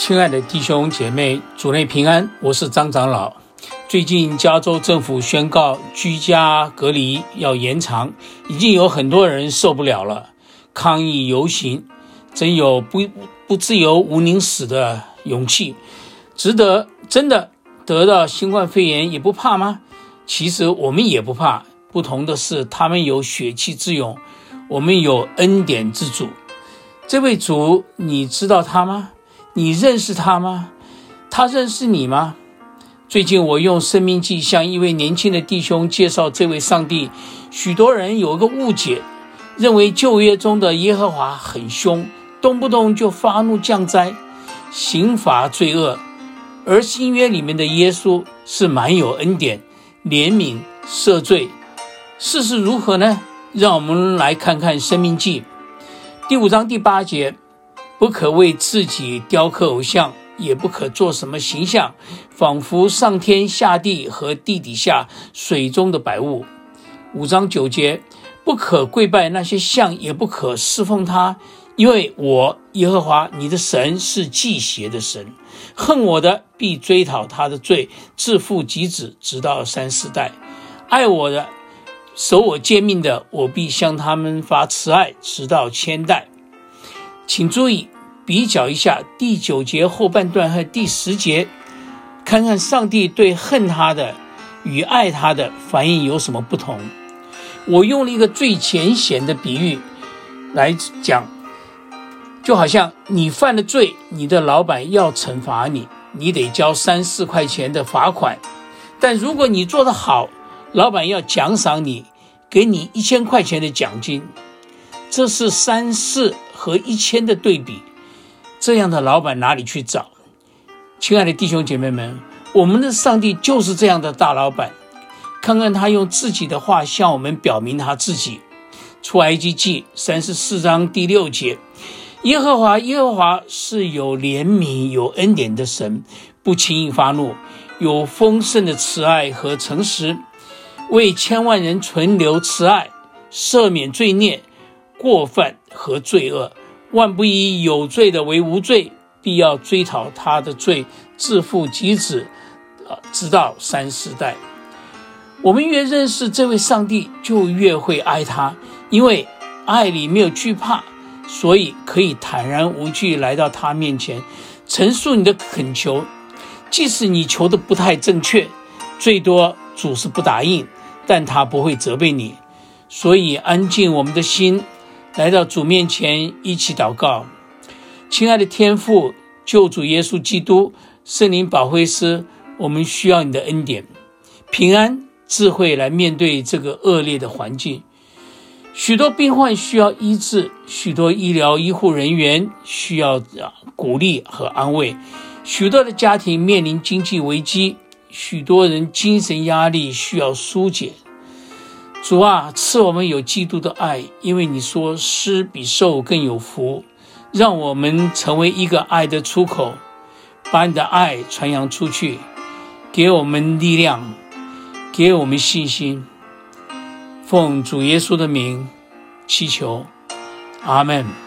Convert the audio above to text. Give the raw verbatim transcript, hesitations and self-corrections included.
亲爱的弟兄姐妹，主内平安，我是张长老。最近加州政府宣告居家隔离要延长，已经有很多人受不了了，抗议游行，真有不不自由无宁死的勇气，值得真的得到新冠肺炎也不怕吗？其实我们也不怕，不同的是他们有血气之勇，我们有恩典之主。这位主你知道他吗？你认识他吗？他认识你吗？最近我用生命记向一位年轻的弟兄介绍这位上帝，许多人有个误解，认为旧约中的耶和华很凶，动不动就发怒降灾，刑罚罪恶，而新约里面的耶稣是满有恩典、怜悯、赦罪。事实如何呢？让我们来看看生命记第五章第八节，不可为自己雕刻偶像，也不可做什么形象，仿佛上天下地和地底下水中的百物。五章九节，不可跪拜那些像，也不可侍奉他，因为我耶和华你的神是忌邪的神，恨我的必追讨他的罪，自父及子，直到三四代；爱我的守我诫命的，我必向他们发慈爱，直到千代。请注意比较一下第九节后半段和第十节，看看上帝对恨他的与爱他的反应有什么不同。我用了一个最浅显的比喻来讲，就好像你犯了罪，你的老板要惩罚你，你得交三四块钱的罚款，但如果你做得好，老板要奖赏你，给你一千块钱的奖金。这是三四和一千的对比，这样的老板哪里去找？亲爱的弟兄姐妹们，我们的上帝就是这样的大老板，看看他用自己的话向我们表明他自己。出埃及记三十四章第六节，耶和华耶和华是有怜悯有恩典的神，不轻易发怒，有丰盛的慈爱和诚实，为千万人存留慈爱，赦免罪孽过犯和罪恶，万不以有罪的为无罪，必要追讨他的罪，自父及子，直到三四代。我们越认识这位上帝，就越会爱他，因为爱里没有惧怕，所以可以坦然无惧来到他面前，陈述你的恳求。即使你求的不太正确，最多主是不答应，但他不会责备你。所以安静我们的心，来到主面前一起祷告。亲爱的天父，救主耶稣基督，圣灵保惠师，我们需要你的恩典、平安、智慧来面对这个恶劣的环境。许多病患需要医治，许多医疗医护人员需要鼓励和安慰，许多的家庭面临经济危机，许多人精神压力需要疏解。主啊，赐我们有基督的爱，因为你说施比受更有福，让我们成为一个爱的出口，把你的爱传扬出去，给我们力量，给我们信心。奉主耶稣的名祈求，阿们。